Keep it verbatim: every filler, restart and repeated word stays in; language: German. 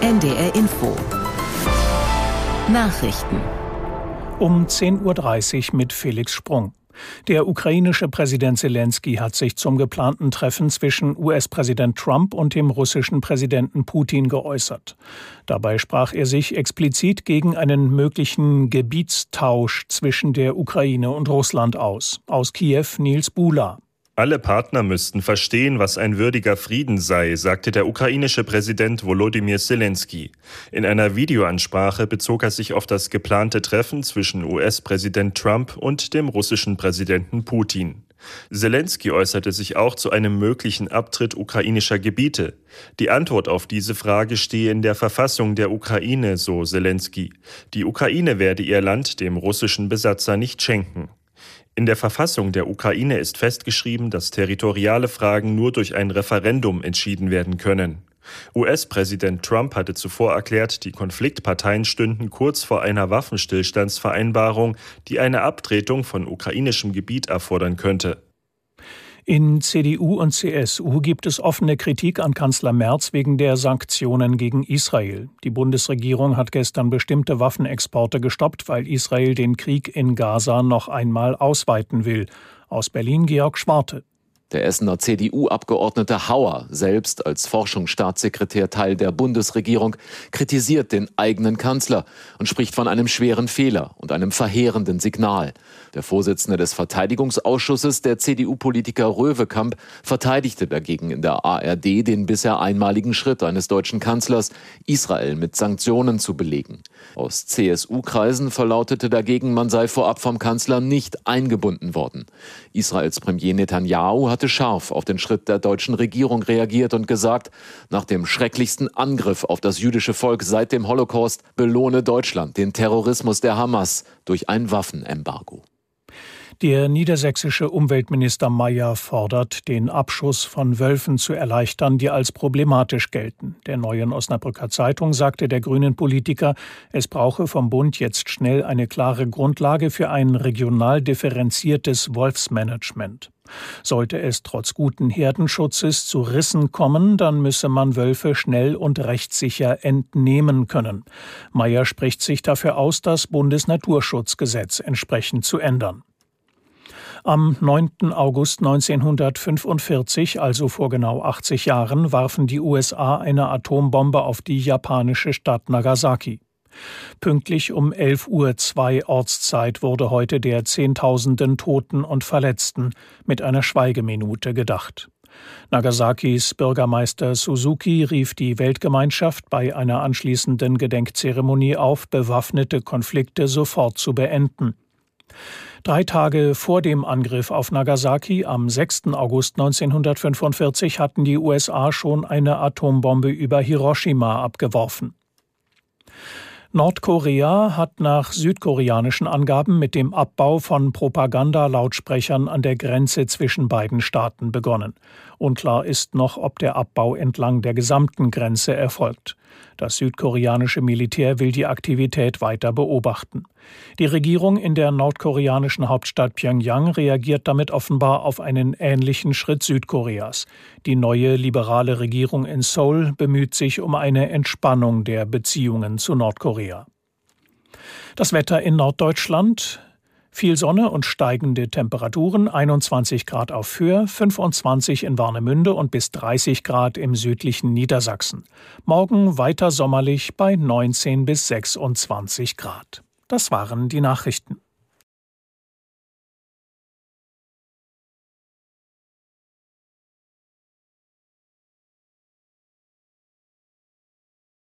N D R Info Nachrichten um zehn Uhr dreißig mit Felix Sprung. Der ukrainische Präsident Selenskyj hat sich zum geplanten Treffen zwischen U S-Präsident Trump und dem russischen Präsidenten Putin geäußert. Dabei sprach er sich explizit gegen einen möglichen Gebietstausch zwischen der Ukraine und Russland aus. Aus Kiew Nils Bula. Alle Partner müssten verstehen, was ein würdiger Frieden sei, sagte der ukrainische Präsident Volodymyr Selenskyj. In einer Videoansprache bezog er sich auf das geplante Treffen zwischen U S-Präsident Trump und dem russischen Präsidenten Putin. Selenskyj äußerte sich auch zu einem möglichen Abtritt ukrainischer Gebiete. Die Antwort auf diese Frage stehe in der Verfassung der Ukraine, so Selenskyj. Die Ukraine werde ihr Land dem russischen Besatzer nicht schenken. In der Verfassung der Ukraine ist festgeschrieben, dass territoriale Fragen nur durch ein Referendum entschieden werden können. U S-Präsident Trump hatte zuvor erklärt, die Konfliktparteien stünden kurz vor einer Waffenstillstandsvereinbarung, die eine Abtretung von ukrainischem Gebiet erfordern könnte. In C D U und C S U gibt es offene Kritik an Kanzler Merz wegen der Sanktionen gegen Israel. Die Bundesregierung hat gestern bestimmte Waffenexporte gestoppt, weil Israel den Krieg in Gaza noch einmal ausweiten will. Aus Berlin Georg Schwarte. Der Essener C D U-Abgeordnete Hauer, selbst als Forschungsstaatssekretär Teil der Bundesregierung, kritisiert den eigenen Kanzler und spricht von einem schweren Fehler und einem verheerenden Signal. Der Vorsitzende des Verteidigungsausschusses, der C D U-Politiker Röwekamp, verteidigte dagegen in der A R D den bisher einmaligen Schritt eines deutschen Kanzlers, Israel mit Sanktionen zu belegen. Aus C S U-Kreisen verlautete dagegen, man sei vorab vom Kanzler nicht eingebunden worden. Israels Premier Netanyahu hat scharf auf den Schritt der deutschen Regierung reagiert und gesagt, nach dem schrecklichsten Angriff auf das jüdische Volk seit dem Holocaust belohne Deutschland den Terrorismus der Hamas durch ein Waffenembargo. Der niedersächsische Umweltminister Mayer fordert, den Abschuss von Wölfen zu erleichtern, die als problematisch gelten. Der Neuen Osnabrücker Zeitung sagte der grünen Politiker, es brauche vom Bund jetzt schnell eine klare Grundlage für ein regional differenziertes Wolfsmanagement. Sollte es trotz guten Herdenschutzes zu Rissen kommen, dann müsse man Wölfe schnell und rechtssicher entnehmen können. Mayer spricht sich dafür aus, das Bundesnaturschutzgesetz entsprechend zu ändern. Am neunten August neunzehnhundertfünfundvierzig, also vor genau achtzig Jahren, warfen die U S A eine Atombombe auf die japanische Stadt Nagasaki. Pünktlich um elf Uhr zwei Ortszeit wurde heute der Zehntausenden Toten und Verletzten mit einer Schweigeminute gedacht. Nagasakis Bürgermeister Suzuki rief die Weltgemeinschaft bei einer anschließenden Gedenkzeremonie auf, bewaffnete Konflikte sofort zu beenden. Drei Tage vor dem Angriff auf Nagasaki am sechsten August neunzehnhundertfünfundvierzig hatten die U S A schon eine Atombombe über Hiroshima abgeworfen. Nordkorea hat nach südkoreanischen Angaben mit dem Abbau von Propagandalautsprechern an der Grenze zwischen beiden Staaten begonnen. Unklar ist noch, ob der Abbau entlang der gesamten Grenze erfolgt. Das südkoreanische Militär will die Aktivität weiter beobachten. Die Regierung in der nordkoreanischen Hauptstadt Pjöngjang reagiert damit offenbar auf einen ähnlichen Schritt Südkoreas. Die neue liberale Regierung in Seoul bemüht sich um eine Entspannung der Beziehungen zu Nordkorea. Das Wetter in Norddeutschland: viel Sonne und steigende Temperaturen, einundzwanzig Grad auf Föhr, fünfundzwanzig in Warnemünde und bis dreißig Grad im südlichen Niedersachsen. Morgen weiter sommerlich bei neunzehn bis sechsundzwanzig Grad. Das waren die Nachrichten.